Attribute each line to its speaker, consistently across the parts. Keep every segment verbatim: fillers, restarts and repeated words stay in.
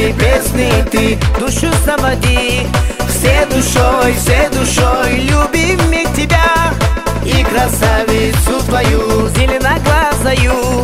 Speaker 1: Знаменитой песни ты душу заводи. Все душой, все душой любим мы тебя и красавицу твою зеленоглазою.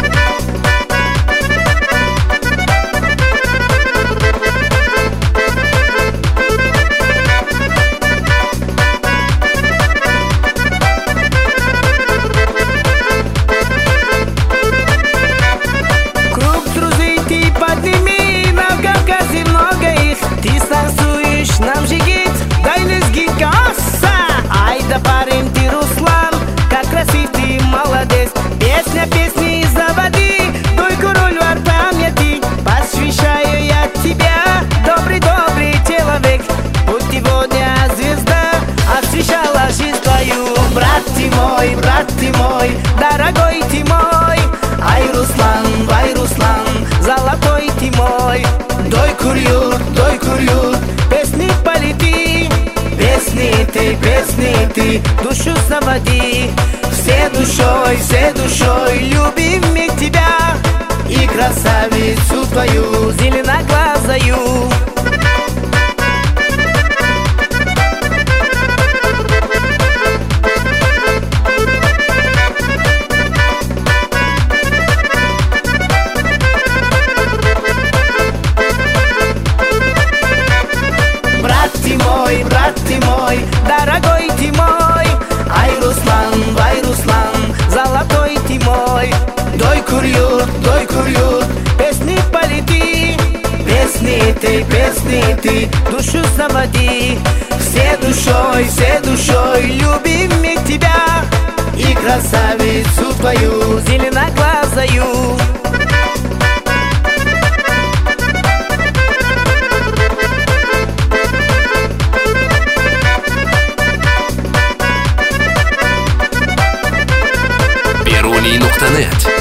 Speaker 1: Нам жигит, дай лезгит коса. Ай да парень ты, Руслан, как красив ты, молодец. Песня песни заводи, только роль в памяти. Посвящаю я тебя, добрый-добрый человек. Путеводная звезда освещала жизнь твою. Брат ты мой, брат ты мой, дорогой ты мой. Ай, Руслан, ай, Руслан, золотой ты мой. Дой курют, дой курют, песни полети. Песни ты, песни ты, душу заводи. Все душой, все душой любим мы тебя и красавицу твою зеленоглазою. Брат ты мой, дорогой ты мой. Ай, Руслан, ай, Руслан, золотой ты мой. Дой курют, дой курют, песни полети. Песни ты, песни ты, душу заводи. Все душой, все душой любим мы тебя и красавицу твою зеленоглазою.
Speaker 2: Перуний нуктэ нет.